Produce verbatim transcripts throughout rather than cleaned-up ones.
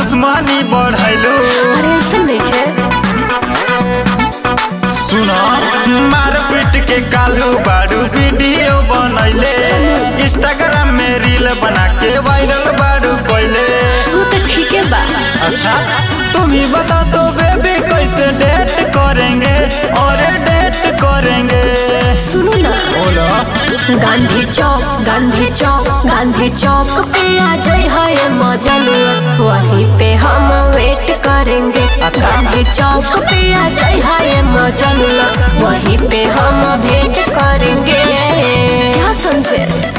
दुश्मनी बढ़ैलू। अरे ऐसे नहीं है। सुनो मार पीट के कालू बाड़ू वीडियो बनैले, इंस्टाग्राम में रील बना के वायरल बाड़ू कैले। वो तो ठीक है बा। अच्छा तुम ही बता दो बेबी कैसे डेट करेंगे और डेट करेंगे। सुनो ना, बोलो। गांधी चौक गांधी चौक गांधी चौक पे आ जाए है मजनुआ, वहीं पे हम वेट करेंगे। अच्छा। गांधी चौक पे आ जाए है मजनुआ, वहीं पे हम भेंट करेंगे। क्या समझे?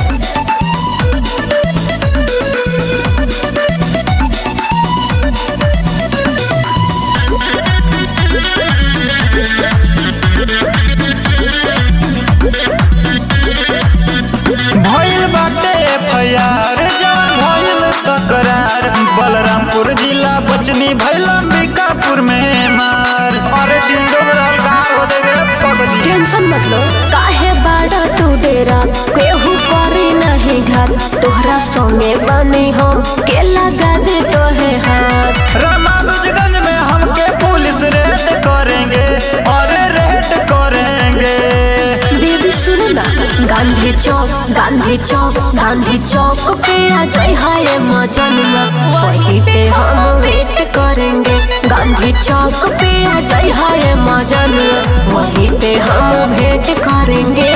भइल बाटे एफ आई आर जवन भइल तकरार, बलरामपुर जिला बचनी भइल अंबिकापुर में मार। अरे डिंडो में हलकार हो दे रे पगली। टेंशन मत लो, काहे बाड़ा तू डेरा, केहू करे नहीं घात, तोहरा संगे बनी हम के लगा दे तोहे हाथ। रामानुजगंज में हमके पुलिस रेड करेंगे और रेड करेंगे। बेबी सुनो ना, गांधी चौक गांधी चौक गांधी चौक पे आ जाए है मजनुआ, वहीं पे हम वेट करेंगे। गांधी चौक पे आ जाए है मजनुआ, वहीं पे हम भेंट करेंगे।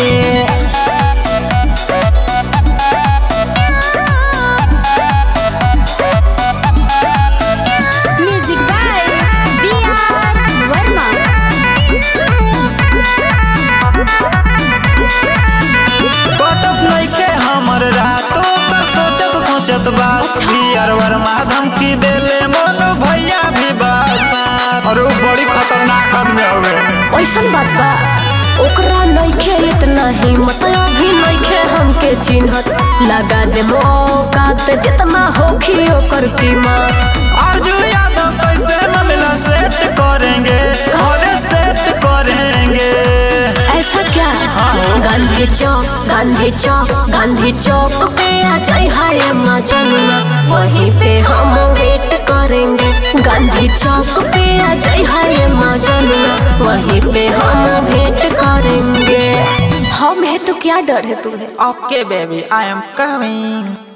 Music by B R Verma. कटत नइखे हमर रातों का सोचत सोचत बात, बियर वर्मा धमकी देले मोनू भैया भी बासात। अरे वो बड़ी खतरनाक आदमी हवे। ऐसन बात बा, ओकरा नइखे इतना हिम्मत, अभी नइखे हमके चिन्हत, लगा दे मौकात जितना होखी ओकर कीमत। अर्जुन यादव कैसे मामला सेट करेंगे और सेट करेंगे। ऐसा क्या? हाँ। गांधी चौक गांधी चौक गांधी चौक पे आ जाए है मजनुआ, वहीं पे हम वेट करेंगे। गांधी चौक पे आ जाए है मजनुआ, वहीं पे हम भेंट करेंगे। हम है तो क्या डर है तुम्हें? Okay baby I am coming.